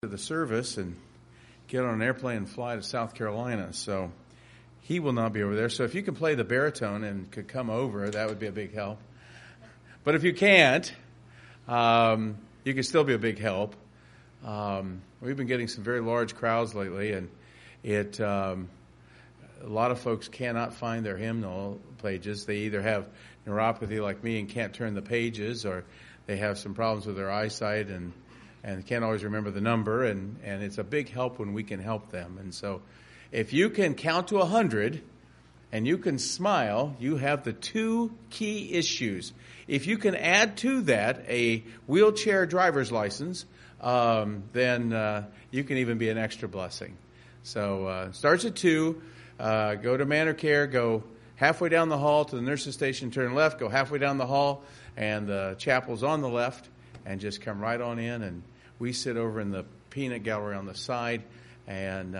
to the service and get on an airplane and fly to South Carolina. So he will not be over there. So if you can play the baritone and could come over, that would be a big help. But if you can't, you can still be a big help. We've been getting some very large crowds lately, and a lot of folks cannot find their hymnal pages. They either have neuropathy like me and can't turn the pages, or they have some problems with their eyesight and can't always remember the number, and it's a big help when we can help them. And so if you can count to 100 and you can smile, you have the two key issues. If you can add to that a wheelchair driver's license, then you can even be an extra blessing. So starts at 2, go to Manor Care, go halfway down the hall to the nurse's station, turn left, go halfway down the hall, and the chapel's on the left, and just come right on in. And we sit over in the peanut gallery on the side, and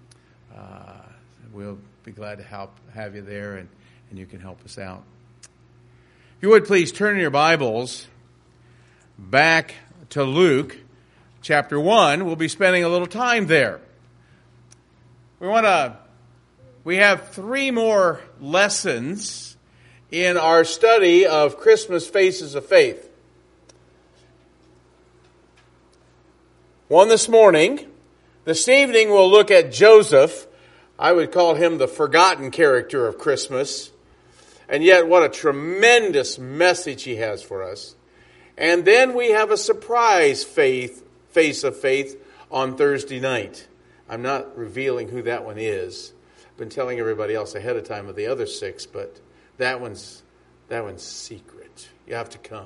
we'll be glad to have you there, and you can help us out. If you would please turn your Bibles back to Luke chapter 1. We'll be spending a little time there. We have 3 more lessons in our study of Christmas Faces of Faith. One this morning. This evening we'll look at Joseph. I would call him the forgotten character of Christmas. And yet what a tremendous message he has for us. And then we have a surprise face of faith on Thursday night. I'm not revealing who that one is. I've been telling everybody else ahead of time of the other 6, but that one's secret. You have to come.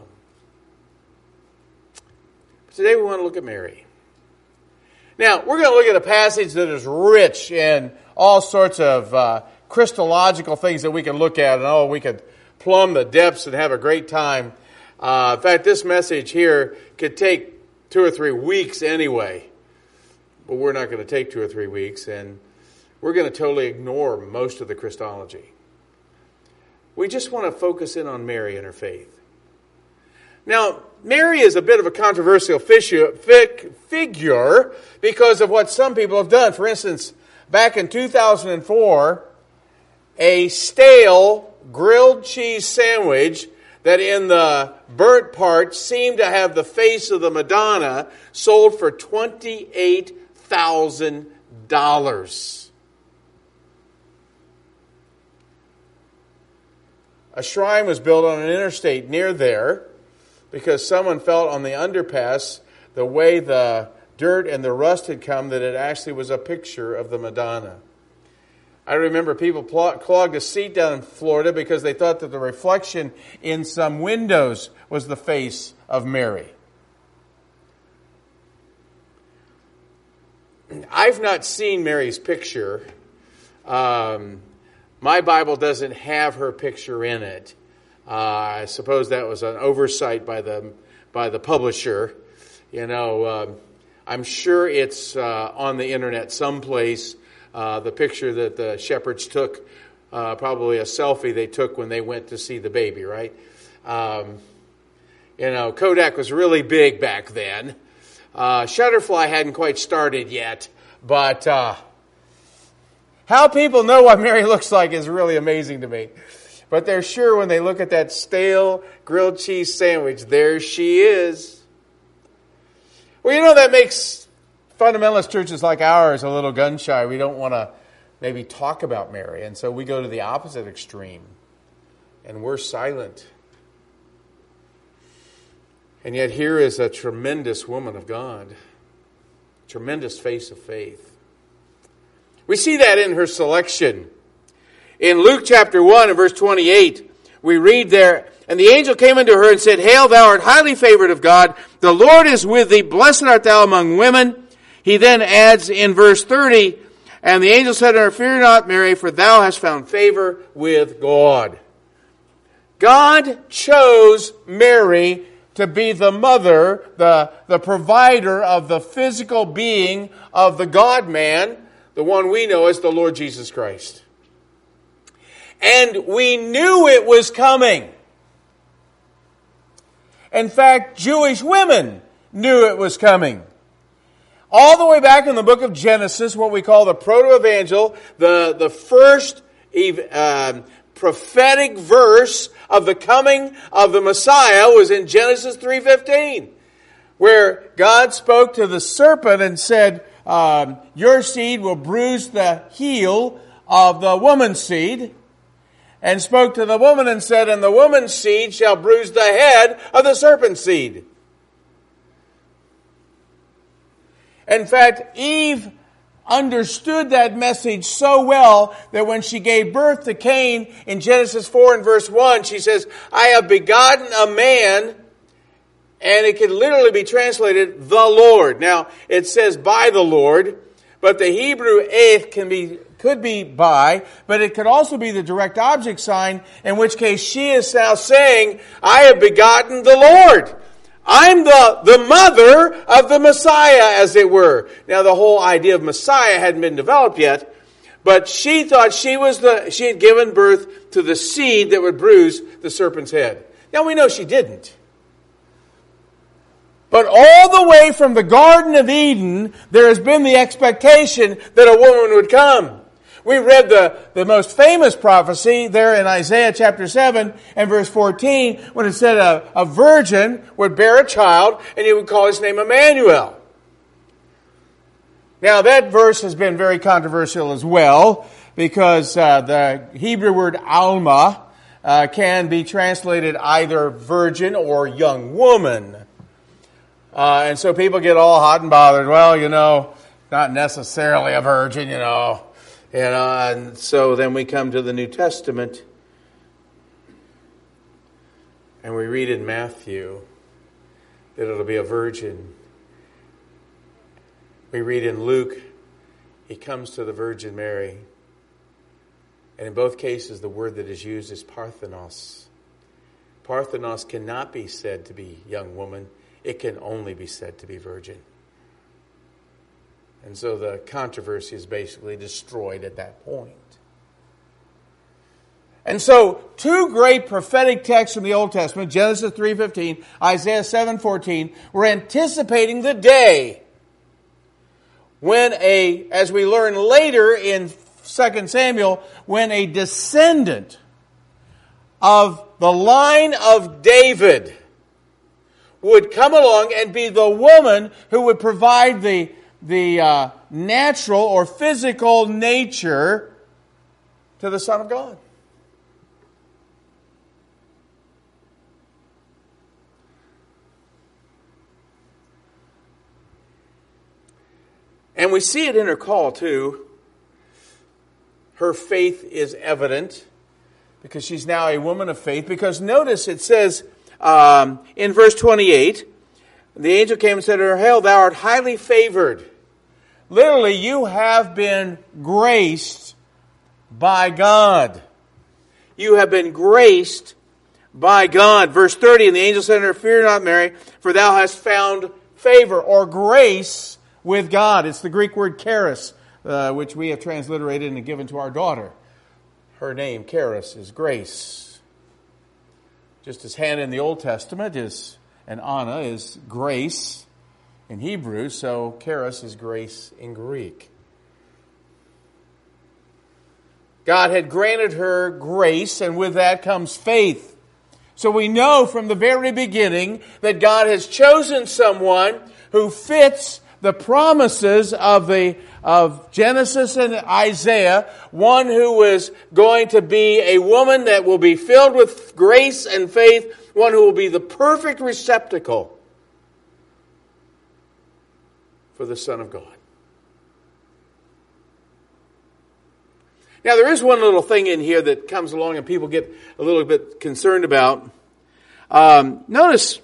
But today we want to look at Mary. Now, we're going to look at a passage that is rich in all sorts of Christological things that we can look at, and we could plumb the depths and have a great time. In fact, this message here could take 2 or 3 weeks anyway, but we're not going to take 2 or 3 weeks, and we're going to totally ignore most of the Christology. We just want to focus in on Mary and her faith. Now, Mary is a bit of a controversial figure because of what some people have done. For instance, back in 2004, a stale grilled cheese sandwich that in the burnt part seemed to have the face of the Madonna sold for $28,000. A shrine was built on an interstate near there because someone felt on the underpass, the way the dirt and the rust had come, that it actually was a picture of the Madonna. I remember people clogged a seat down in Florida because they thought that the reflection in some windows was the face of Mary. I've not seen Mary's picture. My Bible doesn't have her picture in it. I suppose that was an oversight by the publisher. I'm sure it's on the internet someplace. The picture that the shepherds took, probably a selfie they took when they went to see the baby, right? Kodak was really big back then. Shutterfly hadn't quite started yet, but how people know what Mary looks like is really amazing to me. But they're sure when they look at that stale grilled cheese sandwich, there she is. Well, that makes fundamentalist churches like ours a little gun-shy. We don't want to maybe talk about Mary. And so we go to the opposite extreme. And we're silent. And yet here is a tremendous woman of God. Tremendous face of faith. We see that in her selection. In Luke chapter 1 and verse 28, we read there, "And the angel came unto her and said, Hail, thou art highly favored of God. The Lord is with thee. Blessed art thou among women." He then adds in verse 30, "And the angel said unto her, Fear not, Mary, for thou hast found favor with God." God chose Mary to be the mother, the provider of the physical being of the God-man, the one we know as the Lord Jesus Christ. And we knew it was coming. In fact, Jewish women knew it was coming. All the way back in the book of Genesis, what we call the proto-evangel, the first prophetic verse of the coming of the Messiah was in Genesis 3:15, where God spoke to the serpent and said, your seed will bruise the heel of the woman's seed, and spoke to the woman and said, and the woman's seed shall bruise the head of the serpent's seed. In fact, Eve understood that message so well that when she gave birth to Cain in Genesis 4 and verse 1, she says, I have begotten a man, and it could literally be translated, the Lord. Now, it says by the Lord, but the Hebrew could be by, but it could also be the direct object sign, in which case she is now saying, I have begotten the Lord. I'm the mother of the Messiah, as it were. Now, the whole idea of Messiah hadn't been developed yet, but she thought she had given birth to the seed that would bruise the serpent's head. Now, we know she didn't. But all the way from the Garden of Eden, there has been the expectation that a woman would come. We read the most famous prophecy there in Isaiah chapter 7 and verse 14, when it said a virgin would bear a child and he would call his name Emmanuel. Now that verse has been very controversial as well, because the Hebrew word Alma can be translated either virgin or young woman. And so people get all hot and bothered. Well, not necessarily a virgin, And so then we come to the New Testament, and we read in Matthew that it'll be a virgin. We read in Luke, he comes to the Virgin Mary. And in both cases, the word that is used is Parthenos. Parthenos cannot be said to be young woman. It can only be said to be virgin. And so the controversy is basically destroyed at that point. And so two great prophetic texts from the Old Testament, Genesis 3:15, Isaiah 7:14, were anticipating the day when as we learn later in 2 Samuel, when a descendant of the line of David would come along and be the woman who would provide the natural or physical nature to the Son of God. And we see it in her call too. Her faith is evident because she's now a woman of faith. Because notice it says in verse 28, the angel came and said to her, Hail, thou art highly favored. Literally, you have been graced by God. You have been graced by God. Verse 30, and the angel said to her, Fear not, Mary, for thou hast found favor or grace with God. It's the Greek word charis, which we have transliterated and given to our daughter. Her name, charis, is grace. Just as Hannah in the Old Testament and Anna is grace in Hebrew, so charis is grace in Greek. God had granted her grace, and with that comes faith. So we know from the very beginning that God has chosen someone who fits the promises of Genesis and Isaiah, one who is going to be a woman that will be filled with grace and faith, one who will be the perfect receptacle for the Son of God. Now, there is one little thing in here that comes along and people get a little bit concerned about. Notice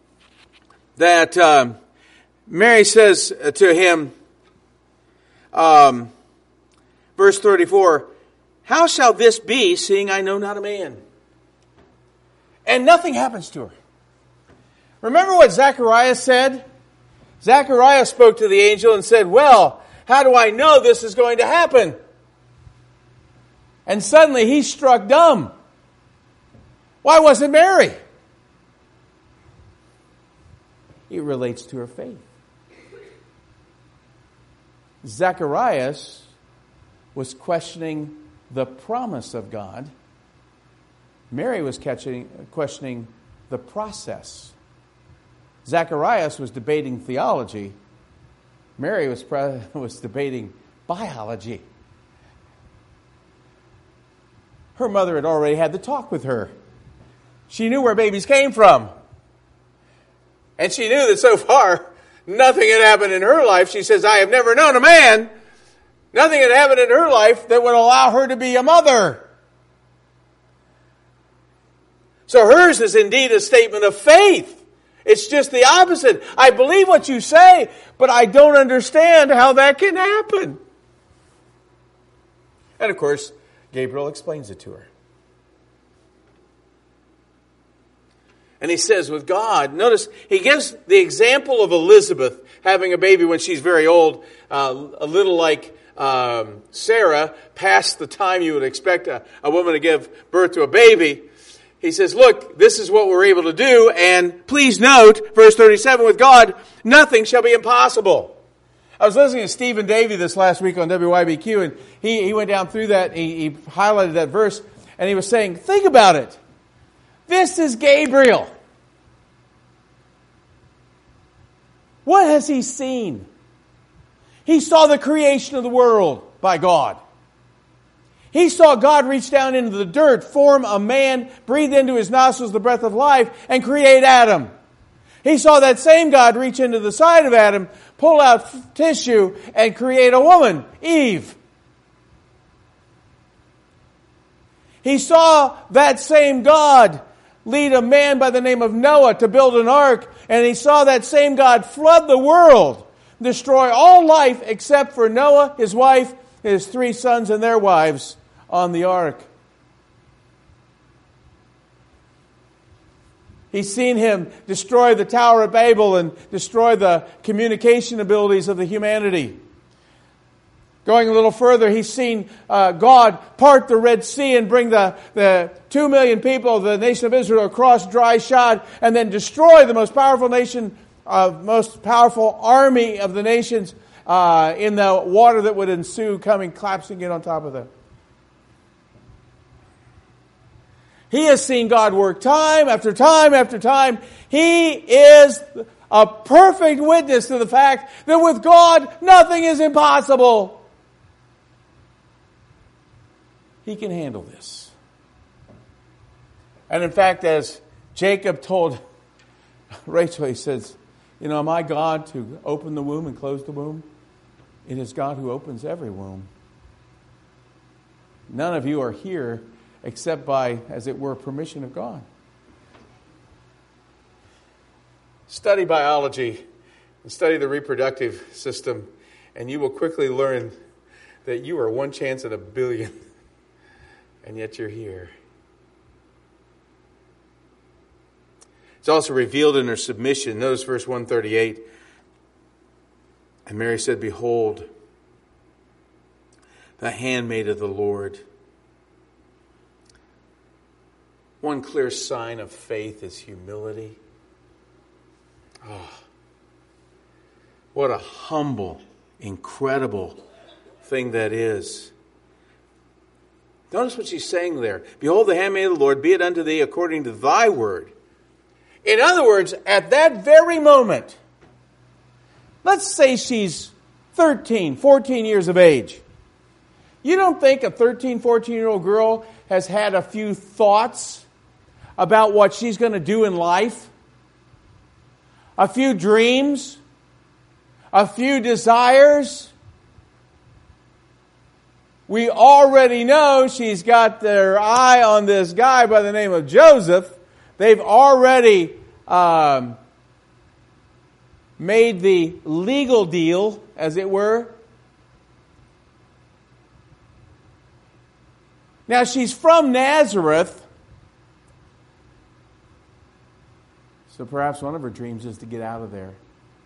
that Mary says to him, verse 34, How shall this be, seeing I know not a man? And nothing happens to her. Remember what Zacharias said? Zacharias spoke to the angel and said, Well, how do I know this is going to happen? And suddenly he struck dumb. Why wasn't Mary? It relates to her faith. Zacharias was questioning the promise of God. Mary was questioning the process. Zacharias was debating theology. Mary was debating biology. Her mother had already had the talk with her. She knew where babies came from. And she knew that so far, nothing had happened in her life. She says, I have never known a man. Nothing had happened in her life that would allow her to be a mother. So hers is indeed a statement of faith. It's just the opposite. I believe what you say, but I don't understand how that can happen. And of course, Gabriel explains it to her. And he says with God, notice, he gives the example of Elizabeth having a baby when she's very old, a little like Sarah, past the time you would expect a woman to give birth to a baby. He says, look, this is what we're able to do, and please note, verse 37, with God, nothing shall be impossible. I was listening to Stephen Davey this last week on WYBQ, and he went down through that, he highlighted that verse, and he was saying, think about it. This is Gabriel. What has he seen? He saw the creation of the world by God. He saw God reach down into the dirt, form a man, breathe into his nostrils the breath of life, and create Adam. He saw that same God reach into the side of Adam, pull out tissue, and create a woman, Eve. He saw that same God lead a man by the name of Noah to build an ark, and he saw that same God flood the world, destroy all life except for Noah, his wife, his 3 sons, and their wives on the ark. He's seen him destroy the Tower of Babel and destroy the communication abilities of the humanity. Going a little further, he's seen God part the Red Sea and bring the 2 million people, the nation of Israel, across dry shod, and then destroy the most powerful nation, most powerful army of the nations in the water that would ensue, coming collapsing in on top of them. He has seen God work time after time after time. He is a perfect witness to the fact that with God, nothing is impossible. He can handle this. And in fact, as Jacob told Rachel, he says, you know, am I God to open the womb and close the womb? It is God who opens every womb. None of you are here except by, as it were, permission of God. Study biology and study the reproductive system, and you will quickly learn that you are 1 chance in a billion, and yet you're here. It's also revealed in her submission. Notice verse 138. And Mary said, behold, the handmaid of the Lord. One clear sign of faith is humility. Oh, what a humble, incredible thing that is. Notice what she's saying there. Behold, the handmaid of the Lord, be it unto thee according to thy word. In other words, at that very moment, let's say she's 13, 14 years of age. You don't think a 13, 14-year-old girl has had a few thoughts about what she's going to do in life? A few dreams? A few desires? We already know she's got their eye on this guy by the name of Joseph. They've already made the legal deal, as it were. Now, she's from Nazareth, so perhaps one of her dreams is to get out of there.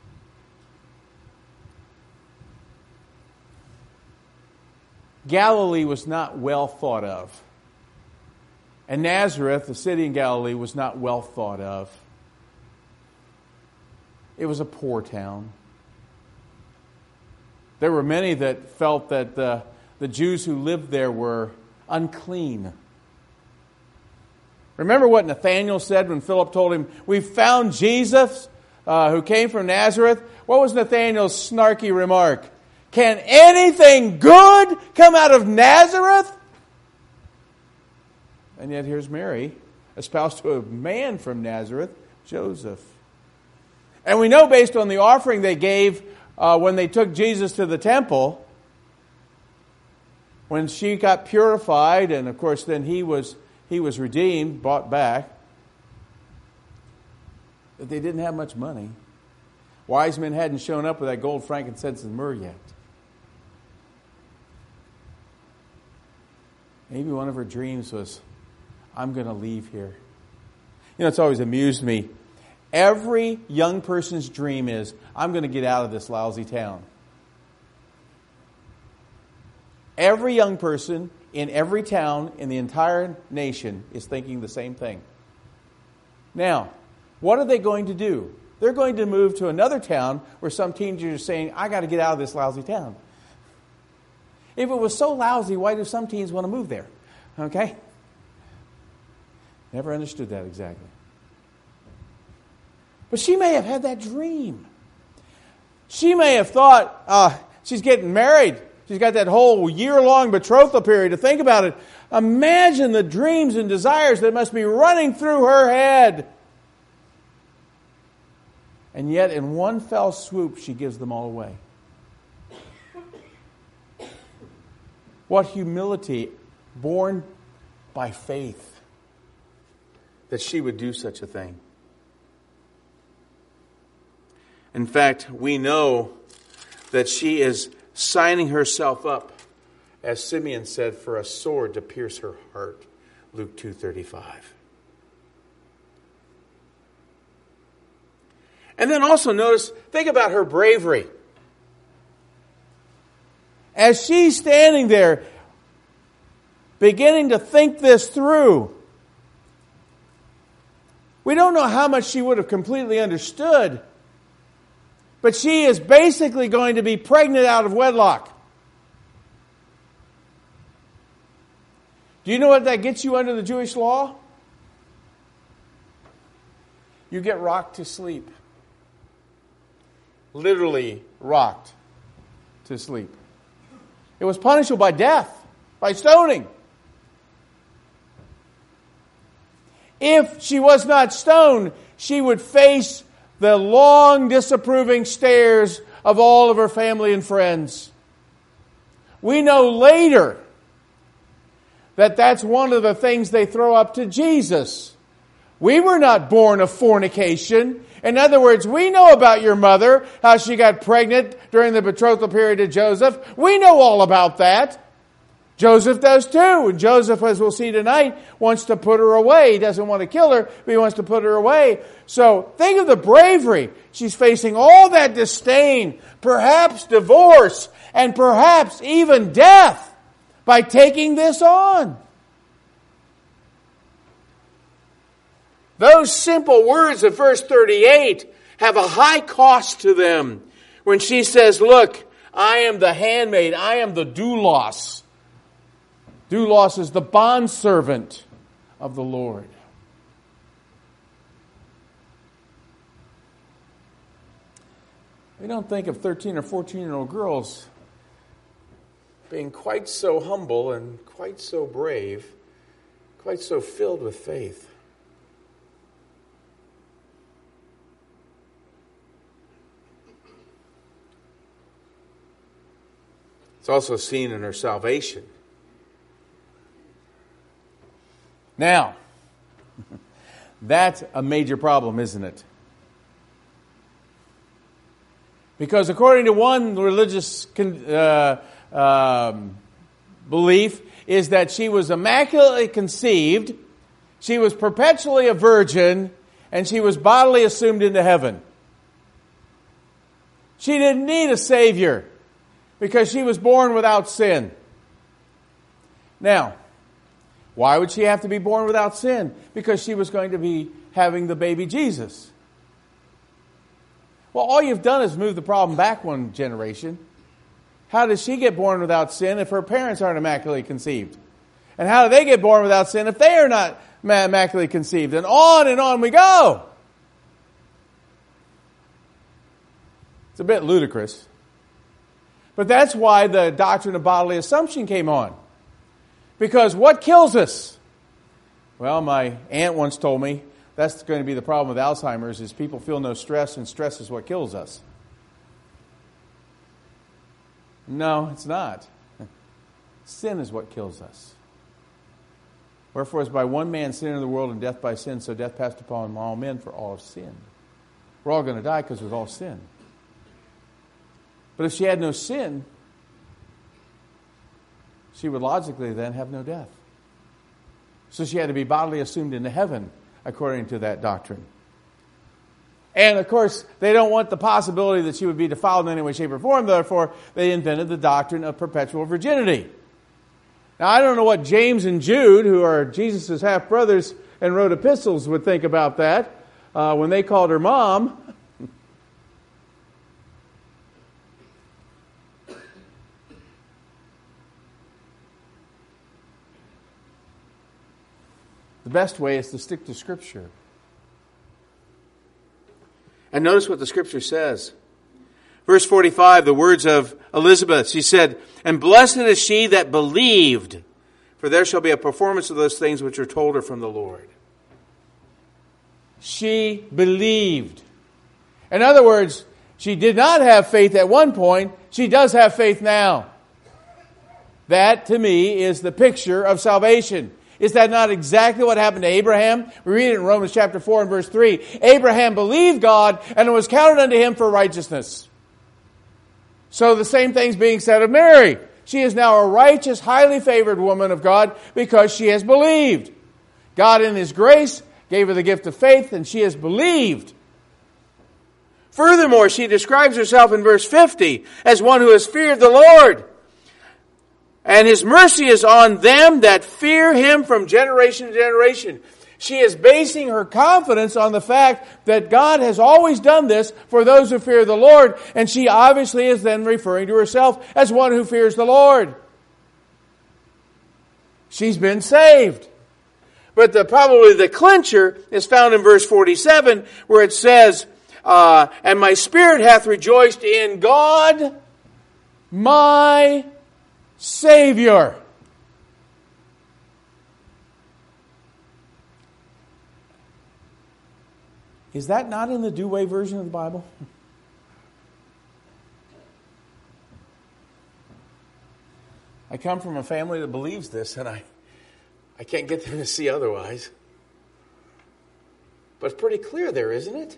Galilee was not well thought of. And Nazareth, the city in Galilee, was not well thought of. It was a poor town. There were many that felt that the Jews who lived there were unclean. Remember what Nathanael said when Philip told him, "We found Jesus who came from Nazareth"? What was Nathanael's snarky remark? "Can anything good come out of Nazareth?" And yet here's Mary, espoused to a man from Nazareth, Joseph. And we know based on the offering they gave when they took Jesus to the temple, when she got purified, and of course then he was redeemed, bought back, that they didn't have much money. Wise men hadn't shown up with that gold, frankincense, and myrrh yet. Maybe one of her dreams was, "I'm going to leave here." You know, it's always amused me. Every young person's dream is, "I'm going to get out of this lousy town." Every young person in every town in the entire nation is thinking the same thing. Now, what are they going to do? They're going to move to another town where some teenagers are saying, "I got to get out of this lousy town." If it was so lousy, why do some teens want to move there? Okay? Never understood that exactly. But she may have had that dream. She may have thought, she's getting married. She's got that whole year-long betrothal period to think about it. Imagine the dreams and desires that must be running through her head. And yet, in one fell swoop, she gives them all away. What humility, born by faith, that she would do such a thing. In fact, we know that she is signing herself up, as Simeon said, for a sword to pierce her heart. Luke 2:35. And then also notice, think about her bravery. As she's standing there, beginning to think this through, we don't know how much she would have completely understood, but she is basically going to be pregnant out of wedlock. Do you know what that gets you under the Jewish law? You get rocked to sleep. Literally rocked to sleep. It was punishable by death, by stoning. If she was not stoned, she would face the long disapproving stares of all of her family and friends. We know later that that's one of the things they throw up to Jesus. We were not born of fornication. In other words, we know about your mother, how she got pregnant during the betrothal period of Joseph. We know all about that. Joseph does too. And Joseph, as we'll see tonight, wants to put her away. He doesn't want to kill her, but he wants to put her away. So think of the bravery. She's facing all that disdain, perhaps divorce, and perhaps even death by taking this on. Those simple words of verse 38 have a high cost to them. When she says, "Look, I am the handmaid, I am the doulos." Doulos is the bondservant of the Lord. We don't think of 13 or 14-year-old girls being quite so humble and quite so brave, quite so filled with faith. It's also seen in her salvation. Now, that's a major problem, isn't it? Because according to one religious belief is that she was immaculately conceived, she was perpetually a virgin, and she was bodily assumed into heaven. She didn't need a Savior because she was born without sin. Now, why would she have to be born without sin? Because she was going to be having the baby Jesus. Well, all you've done is move the problem back one generation. how does she get born without sin if her parents aren't immaculately conceived? And how do they get born without sin if they are not immaculately conceived? And on we go. It's a bit ludicrous. But that's why the doctrine of bodily assumption came on. Because what kills us? Well, my aunt once told me that's going to be the problem with Alzheimer's, is people feel no stress, and stress is what kills us. No, it's not. Sin is what kills us. Wherefore, as by one man sin entered the world, and death by sin, so death passed upon all men, for all have sinned. We're all going to die because we've all sinned. But if she had no sin, she would logically then have no death. So she had to be bodily assumed into heaven, according to that doctrine. And, of course, they don't want the possibility that she would be defiled in any way, shape, or form. Therefore, they invented the doctrine of perpetual virginity. Now, I don't know what James and Jude, who are Jesus' half-brothers and wrote epistles, would think about that when they called her mom. The best way is to stick to Scripture. And notice what the Scripture says. Verse 45, the words of Elizabeth. She said, "And blessed is she that believed, for there shall be a performance of those things which are told her from the Lord." She believed. In other words, she did not have faith at one point. She does have faith now. That, to me, is the picture of salvation. Is that not exactly what happened to Abraham? We read it in Romans chapter 4 and verse 3. Abraham believed God, and it was counted unto him for righteousness. So the same thing's being said of Mary. She is now a righteous, highly favored woman of God because she has believed. God in His grace gave her the gift of faith, and she has believed. Furthermore, she describes herself in verse 50 as one who has feared the Lord. And His mercy is on them that fear Him from generation to generation. She is basing her confidence on the fact that God has always done this for those who fear the Lord. And she obviously is then referring to herself as one who fears the Lord. She's been saved. But probably the clincher is found in verse 47, where it says, "And my spirit hath rejoiced in God, my Savior." Is that not in the Douay version of the Bible? I come from a family that believes this, and I can't get them to see otherwise. But it's pretty clear there, isn't it?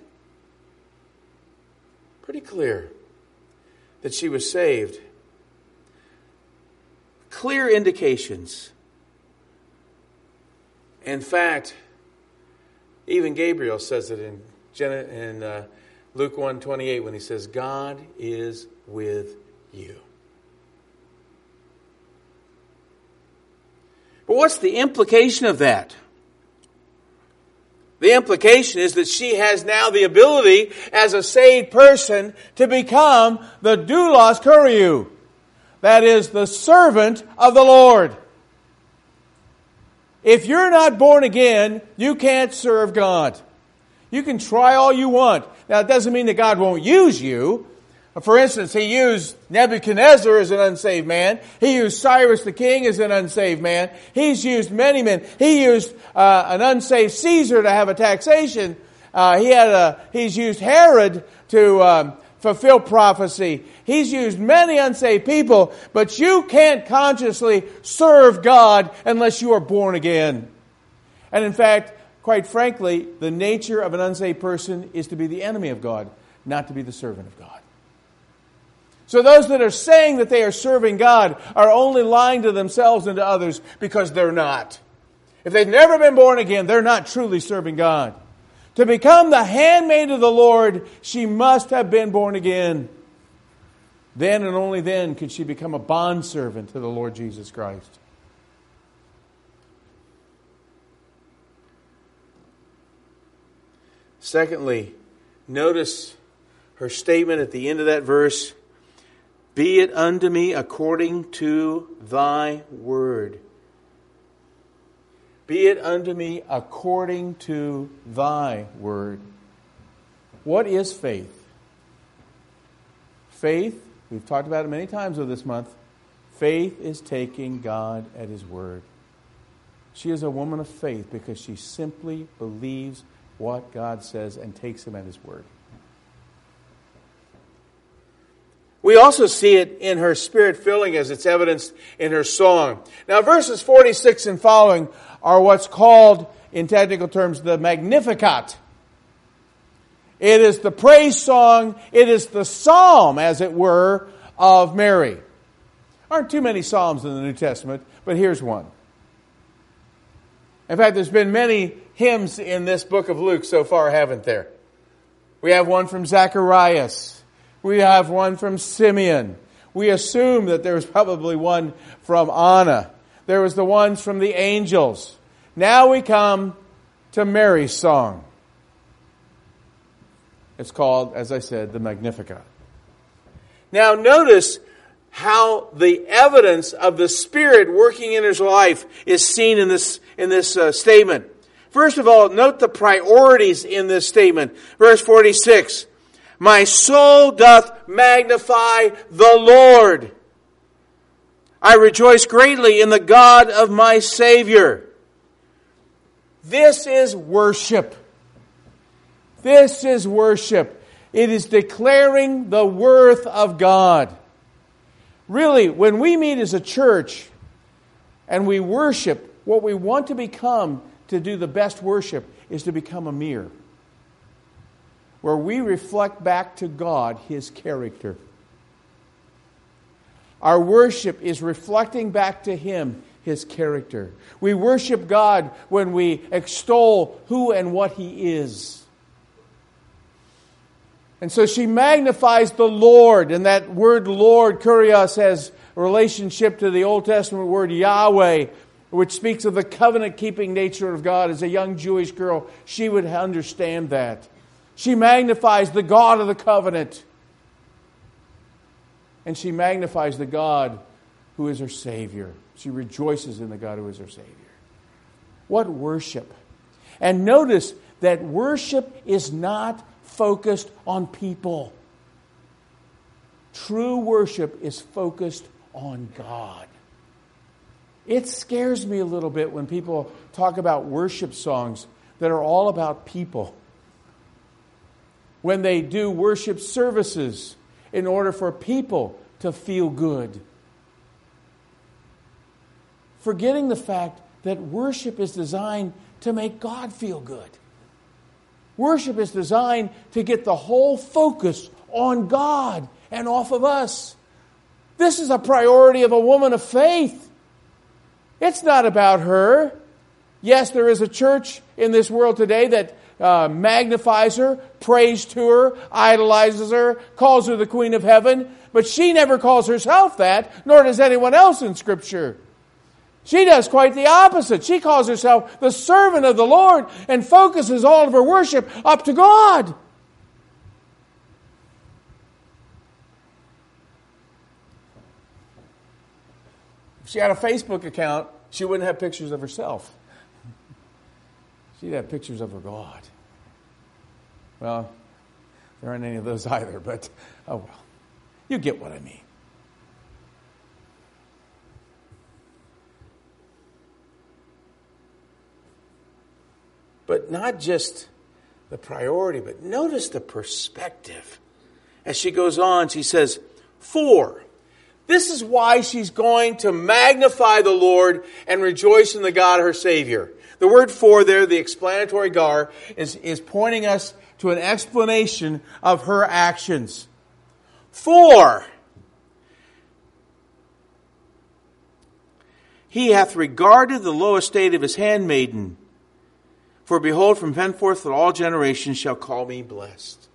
Pretty clear that she was saved. Clear indications. In fact, even Gabriel says it in Luke 1:28 when he says, "God is with you." But what's the implication of that? The implication is that she has now the ability, as a saved person, to become the doulos kuriou. That is, the servant of the Lord. If you're not born again, you can't serve God. You can try all you want. Now, it doesn't mean that God won't use you. For instance, He used Nebuchadnezzar as an unsaved man. He used Cyrus the king as an unsaved man. He's used many men. He used an unsaved Caesar to have a taxation. He's used Herod to fulfill prophecy. He's used many unsaved people, but you can't consciously serve God unless you are born again. And in fact, quite frankly, the nature of an unsaved person is to be the enemy of God, not to be the servant of God. So those that are saying that they are serving God are only lying to themselves and to others because they're not. If they've never been born again, they're not truly serving God. To become the handmaid of the Lord, she must have been born again. Then and only then could she become a bondservant to the Lord Jesus Christ. Secondly, notice her statement at the end of that verse Be it unto me according to thy word. Be it unto me according to thy word. What is faith? Faith, we've talked about it many times over this month. Faith is taking God at His word. She is a woman of faith because she simply believes what God says and takes Him at His word. We also see it in her spirit filling as it's evidenced in her song. Now verses 46 and following are what's called, in technical terms, the Magnificat. It is the praise song, it is the psalm, as it were, of Mary. Aren't too many psalms in the New Testament, but here's one. In fact, there's been many hymns in this book of Luke so far, haven't there? We have one from Zacharias. We have one from Simeon. We assume that there was probably one from Anna. There was the ones from the angels. Now we come to Mary's song. It's called, as I said, the Magnificat. Now notice how the evidence of the Spirit working in his life is seen in this statement. First of all, note the priorities in this statement. Verse 46. My soul doth magnify the Lord. I rejoice greatly in the God of my Savior. This is worship. This is worship. It is declaring the worth of God. Really, when we meet as a church and we worship, what we want to become to do the best worship is to become a mirror, where we reflect back to God His character. Our worship is reflecting back to Him His character. We worship God when we extol who and what He is. And so she magnifies the Lord, and that word Lord, kurios, has a relationship to the Old Testament word Yahweh, which speaks of the covenant-keeping nature of God. As a young Jewish girl, she would understand that. She magnifies the God of the covenant. And she magnifies the God who is her Savior. She rejoices in the God who is her Savior. What worship! And notice that worship is not focused on people. True worship is focused on God. It scares me a little bit when people talk about worship songs that are all about people. When they do worship services in order for people to feel good. Forgetting the fact that worship is designed to make God feel good. Worship is designed to get the whole focus on God and off of us. This is a priority of a woman of faith. It's not about her. Yes, there is a church in this world today that magnifies her, prays to her, idolizes her, calls her the Queen of Heaven, but she never calls herself that, nor does anyone else in Scripture. She does quite the opposite. She calls herself the servant of the Lord and focuses all of her worship up to God. If she had a Facebook account, she wouldn't have pictures of herself. She'd have pictures of her God. Well, there aren't any of those either, but oh well. You get what I mean. But not just the priority, but notice the perspective. As she goes on, she says, "For this is why she's going to magnify the Lord and rejoice in the God of her Savior." The word "for" there, the explanatory gar, is pointing us to an explanation of her actions. For he hath regarded the low estate of his handmaiden. For behold, from henceforth all generations shall call me blessed.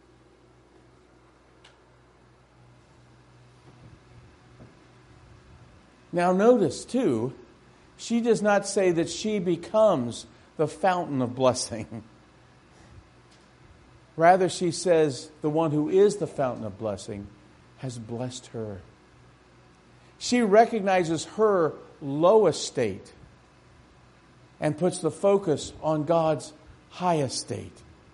Now notice, too, she does not say that she becomes the fountain of blessing. Rather, she says the one who is the fountain of blessing has blessed her. She recognizes her low estate and puts the focus on God's high estate.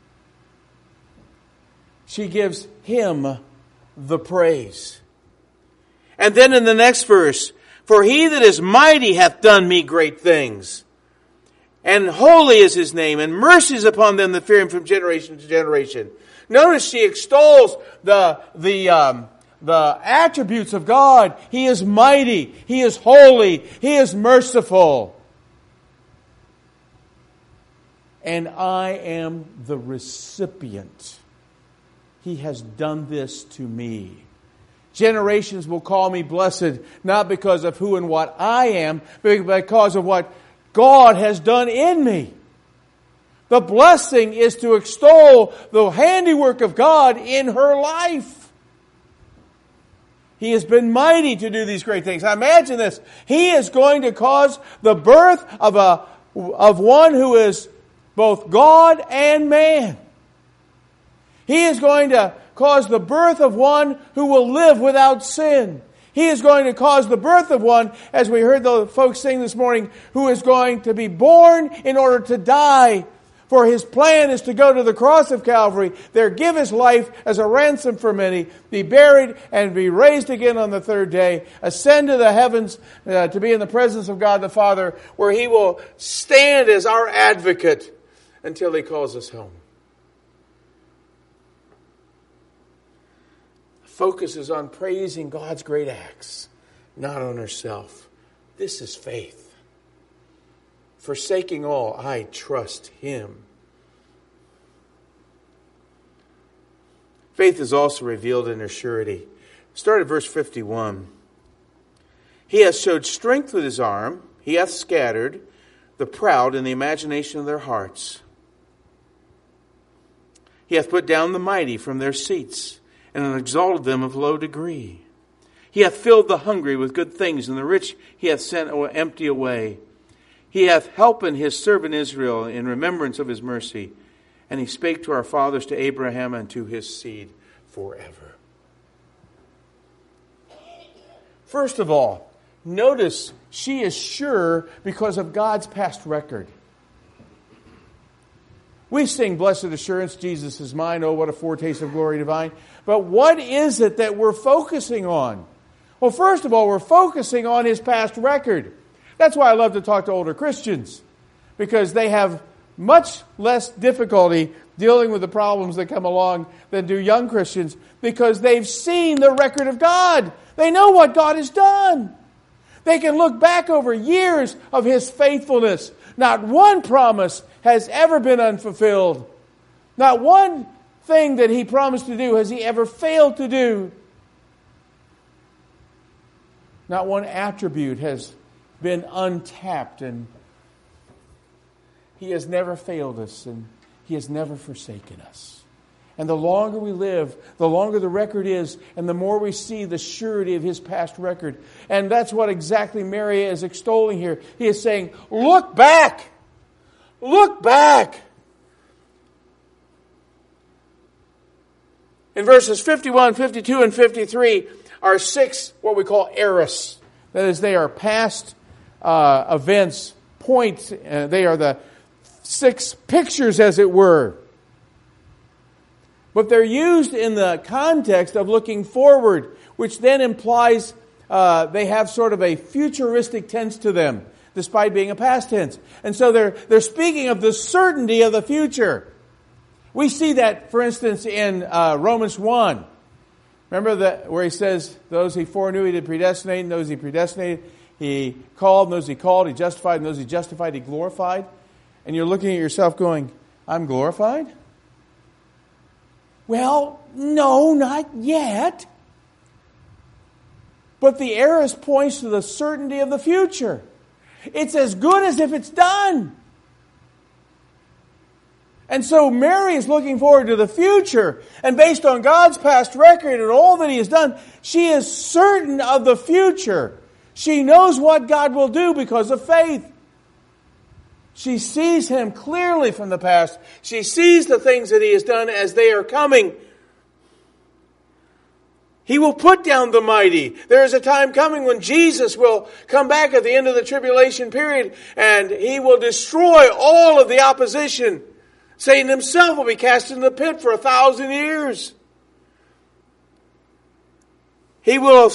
She gives Him the praise. And then in the next verse, for He that is mighty hath done me great things. And holy is His name, and mercies upon them that fear Him from generation to generation. Notice she extols the attributes of God. He is mighty. He is holy. He is merciful. And I am the recipient. He has done this to me. Generations will call me blessed, not because of who and what I am, but because of what God has done in me. The blessing is to extol the handiwork of God in her life. He has been mighty to do these great things. Now imagine this. He is going to cause the birth of one who is both God and man. He is going to cause the birth of one who will live without sin. He is going to cause the birth of one, as we heard the folks sing this morning, who is going to be born in order to die. For His plan is to go to the cross of Calvary, there give His life as a ransom for many, be buried and be raised again on the third day, ascend to the heavens to be in the presence of God the Father, where He will stand as our advocate until He calls us home. Focus is on praising God's great acts, not on herself. This is faith. Forsaking all, I trust Him. Faith is also revealed in her surety. Start at verse 51. He hath showed strength with His arm. He hath scattered the proud in the imagination of their hearts. He hath put down the mighty from their seats, and exalted them of low degree. He hath filled the hungry with good things, and the rich He hath sent empty away. He hath helped His servant Israel in remembrance of His mercy. And He spake to our fathers, to Abraham, and to his seed forever. First of all, notice she is sure because of God's past record. We sing, blessed assurance, Jesus is mine. Oh, what a foretaste of glory divine. But what is it that we're focusing on? Well, first of all, we're focusing on His past record. That's why I love to talk to older Christians, because they have much less difficulty dealing with the problems that come along than do young Christians, because they've seen the record of God. They know what God has done. They can look back over years of His faithfulness. Not one promise has ever been unfulfilled. Not one thing that He promised to do has He ever failed to do. Not one attribute has been untapped, and He has never failed us, and He has never forsaken us. And the longer we live, the longer the record is, and the more we see the surety of His past record. And that's what exactly Mary is extolling here. He is saying, look back! Look back! In verses 51, 52, and 53 are 6 what we call eras. That is, they are past events, points. They are the 6 pictures, as it were. But they're used in the context of looking forward, which then implies they have sort of a futuristic tense to them, despite being a past tense. And so they're speaking of the certainty of the future. We see that, for instance, in Romans 1. Remember that where he says, those He foreknew He did predestinate, and those He predestinated He called, and those He called He justified, and those He justified He glorified. And you're looking at yourself going, I'm glorified? Well, no, not yet. But the aorist points to the certainty of the future. It's as good as if it's done. And so Mary is looking forward to the future. And based on God's past record and all that He has done, she is certain of the future. She knows what God will do because of faith. She sees Him clearly from the past. She sees the things that He has done as they are coming. He will put down the mighty. There is a time coming when Jesus will come back at the end of the tribulation period, and He will destroy all of the opposition. Satan himself will be cast into the pit for 1,000 years. He will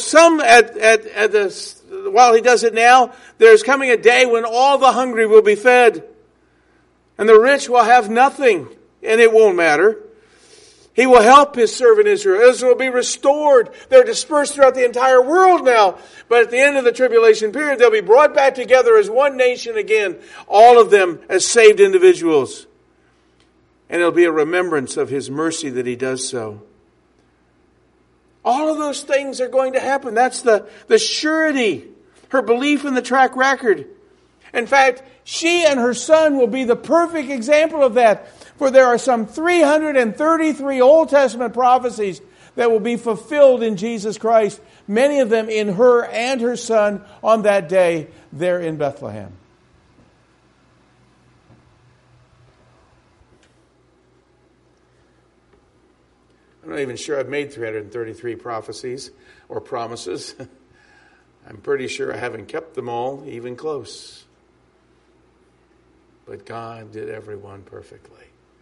while He does it now, there's coming a day when all the hungry will be fed, and the rich will have nothing, and it won't matter. He will help His servant Israel. Israel will be restored. They're dispersed throughout the entire world now. But at the end of the tribulation period, they'll be brought back together as one nation again. All of them as saved individuals. And it'll be a remembrance of His mercy that He does so. All of those things are going to happen. That's the surety. Her belief in the track record. In fact, she and her son will be the perfect example of that. For there are some 333 Old Testament prophecies that will be fulfilled in Jesus Christ. Many of them in her and her son on that day there in Bethlehem. I'm not even sure I've made 333 prophecies or promises. I'm pretty sure I haven't kept them all, even close. But God did every one perfectly.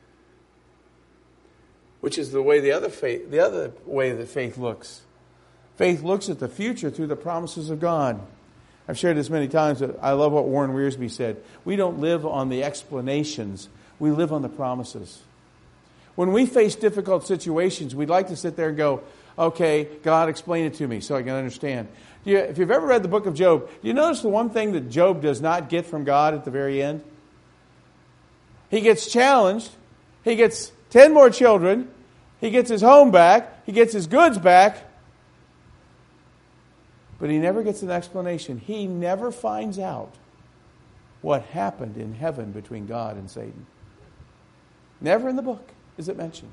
Which is the other way that faith looks. Faith looks at the future through the promises of God. I've shared this many times, but I love what Warren Wiersbe said. We don't live on the explanations. We live on the promises. When we face difficult situations, we'd like to sit there and go, okay, God, explain it to me so I can understand. If you've ever read the book of Job, do you notice the one thing that Job does not get from God at the very end? He gets challenged. He gets 10 more children. He gets his home back. He gets his goods back. But he never gets an explanation. He never finds out what happened in heaven between God and Satan. Never in the book is it mentioned.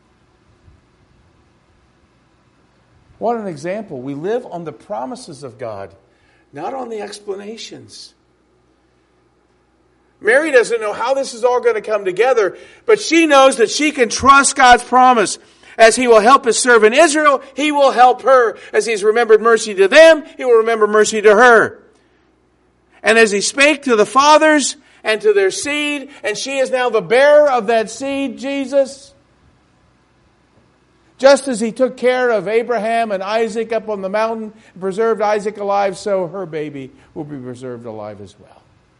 What an example. We live on the promises of God, not on the explanations. Mary doesn't know how this is all going to come together, but she knows that she can trust God's promise. As He will help His servant Israel, He will help her. As He's remembered mercy to them, He will remember mercy to her. And as He spake to the fathers and to their seed, and she is now the bearer of that seed, Jesus. Just as He took care of Abraham and Isaac up on the mountain, and preserved Isaac alive, so her baby will be preserved alive as well.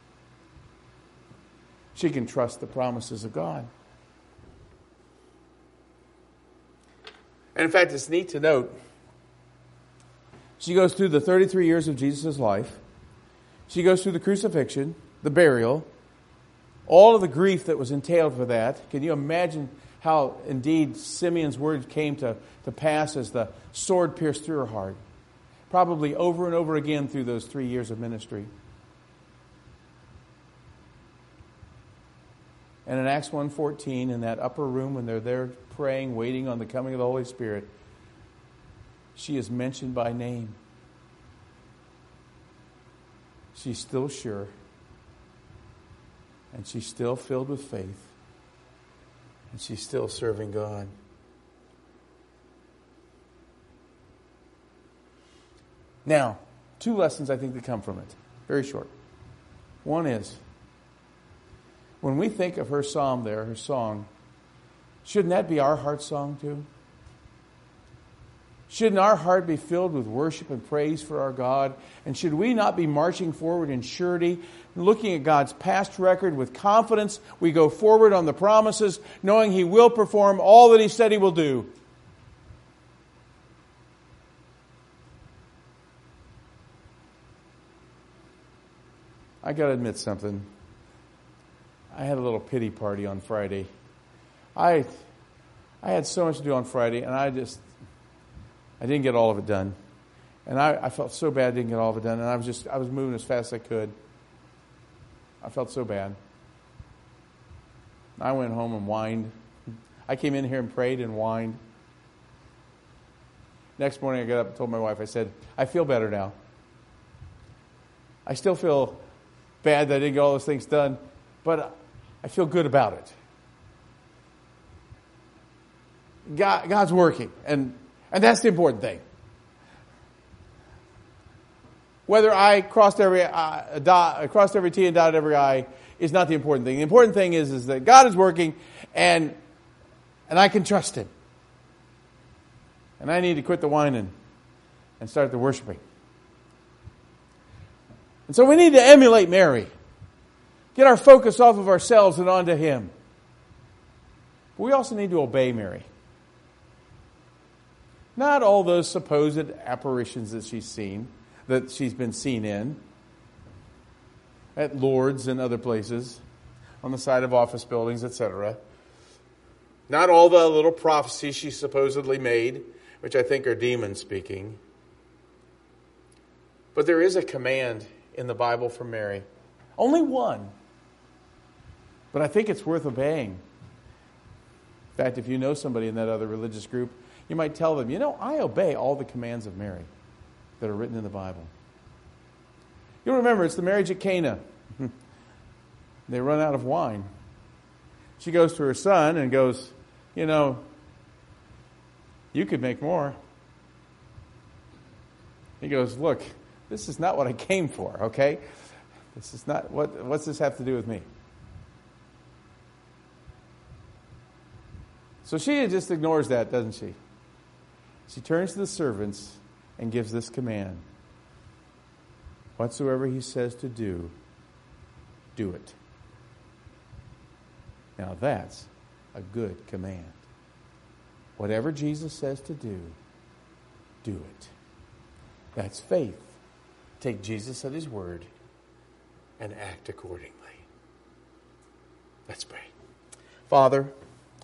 She can trust the promises of God. And in fact, it's neat to note, she goes through the 33 years of Jesus' life. She goes through the crucifixion, the burial, all of the grief that was entailed for that. Can you imagine how indeed Simeon's words came to pass as the sword pierced through her heart? Probably over and over again through those 3 years of ministry. And in Acts 1:14, in that upper room when they're there praying, waiting on the coming of the Holy Spirit, she is mentioned by name. She's still sure. And she's still filled with faith. And she's still serving God. Now, 2 lessons I think that come from it. Very short. One is, when we think of her psalm there, her song, shouldn't that be our heart song too? Shouldn't our heart be filled with worship and praise for our God? And should we not be marching forward in surety, looking at God's past record with confidence? We go forward on the promises, knowing He will perform all that He said He will do. I got to admit something. I had a little pity party on Friday. I had so much to do on Friday, and I didn't get all of it done. And I felt so bad I didn't get all of it done, and I was moving as fast as I could. I felt so bad. I went home and whined. I came in here and prayed and whined. Next morning I got up and told my wife, I said, I feel better now. I still feel bad that I didn't get all those things done, but I feel good about it. God's working, and And that's the important thing. Whether I crossed every T and dotted every I is not the important thing. The important thing is that God is working and I can trust Him. And I need to quit the whining and start the worshiping. And so we need to emulate Mary. Get our focus off of ourselves and onto Him. But we also need to obey Mary. Not all those supposed apparitions that she's been seen in, at Lourdes and other places, on the side of office buildings, etc. Not all the little prophecies she supposedly made, which I think are demons speaking. But there is a command in the Bible from Mary. Only one. But I think it's worth obeying. In fact, if you know somebody in that other religious group, you might tell them, I obey all the commands of Mary that are written in the Bible. You'll remember, it's the marriage at Cana. They run out of wine. She goes to her son and goes, you could make more. He goes, look, this is not what I came for, okay? This is not, what's this have to do with me? So she just ignores that, doesn't she? She turns to the servants and gives this command. Whatsoever He says to do, do it. Now that's a good command. Whatever Jesus says to do, do it. That's faith. Take Jesus at His word and act accordingly. Let's pray. Father,